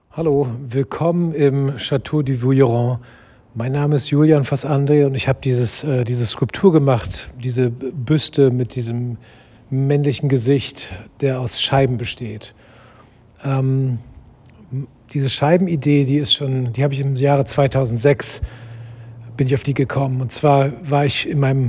Hallo, willkommen im Château du Voilleron. Mein Name ist Julian Fass-André und ich habe diese Skulptur gemacht, diese Büste mit diesem männlichen Gesicht, der aus Scheiben besteht. Ähm, Diese Scheibenidee, die habe ich im Jahre 2006, bin ich auf die gekommen. Und zwar war ich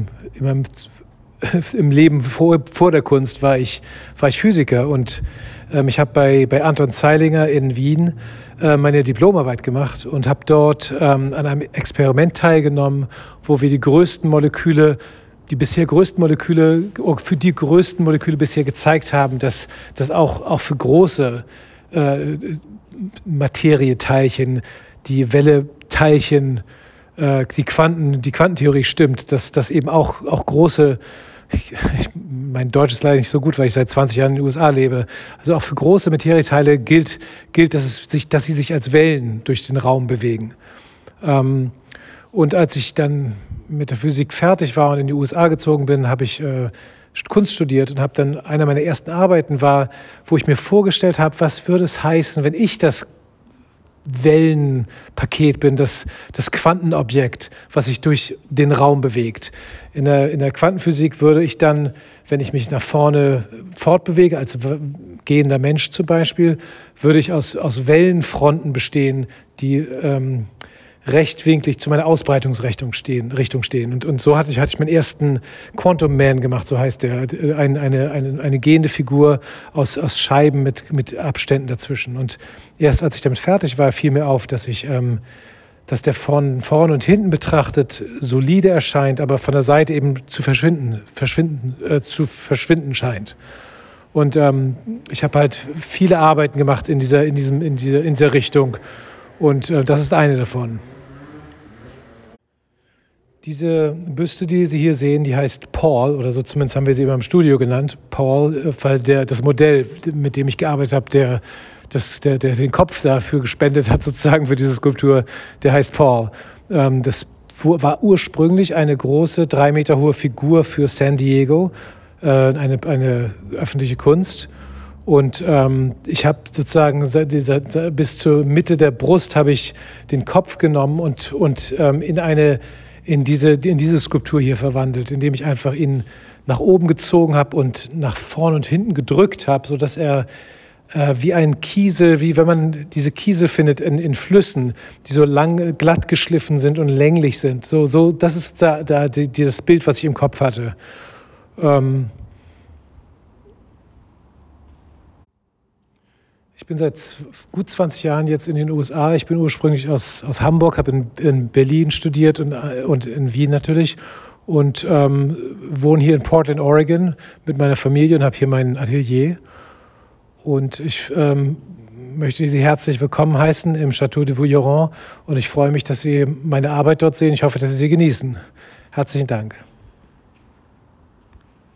im Leben vor der Kunst war ich Physiker und ich habe bei Anton Zeilinger in Wien meine Diplomarbeit gemacht und habe dort an einem Experiment teilgenommen, wo wir die bisher größten Moleküle, für die größten Moleküle bisher gezeigt haben, dass das auch für große äh, Materieteilchen, die Welle-Teilchen, die Quantentheorie stimmt, dass eben auch große, mein Deutsch ist leider nicht so gut, weil ich seit 20 Jahren in den USA lebe. Also auch für große Materieteile gilt, dass sie sich als Wellen durch den Raum bewegen. Und als ich dann mit der Physik fertig war und in die USA gezogen bin, habe ich Kunst studiert und habe dann einer meiner ersten Arbeiten war, wo ich mir vorgestellt habe, was würde es heißen, wenn ich das Wellenpaket bin, das Quantenobjekt, was sich durch den Raum bewegt. In der Quantenphysik würde ich dann, wenn ich mich nach vorne fortbewege, als gehender Mensch zum Beispiel, würde ich aus Wellenfronten bestehen, die rechtwinklig zu meiner Ausbreitungsrichtung stehen. Und so hatte ich meinen ersten Quantum Man gemacht, so heißt der. Eine gehende Figur aus Scheiben mit Abständen dazwischen. Und erst als ich damit fertig war, fiel mir auf, dass der von vorn und hinten betrachtet solide erscheint, aber von der Seite eben zu verschwinden scheint. Und ich habe halt viele Arbeiten gemacht in dieser Richtung. Und das ist eine davon. Diese Büste, die Sie hier sehen, die heißt Paul, oder so zumindest haben wir sie immer im Studio genannt. Paul, weil das Modell, mit dem ich gearbeitet habe, der den Kopf dafür gespendet hat, sozusagen für diese Skulptur, der heißt Paul. Das war ursprünglich eine große, 3 Meter hohe Figur für San Diego, eine öffentliche Kunst. Und ich habe sozusagen bis zur Mitte der Brust habe ich den Kopf genommen und in diese Skulptur hier verwandelt, indem ich einfach ihn nach oben gezogen habe und nach vorn und hinten gedrückt habe, sodass er wie ein Kiesel, wie wenn man diese Kiesel findet in Flüssen, die so lang glatt geschliffen sind und länglich sind. Das ist dieses Bild, was ich im Kopf hatte. Ähm, Ich bin seit gut 20 Jahren jetzt in den USA. Ich bin ursprünglich aus Hamburg, habe in Berlin studiert und in Wien natürlich und wohne hier in Portland, Oregon mit meiner Familie und habe hier mein Atelier. Und ich möchte Sie herzlich willkommen heißen im Château de Voilleron und ich freue mich, dass Sie meine Arbeit dort sehen. Ich hoffe, dass Sie sie genießen. Herzlichen Dank.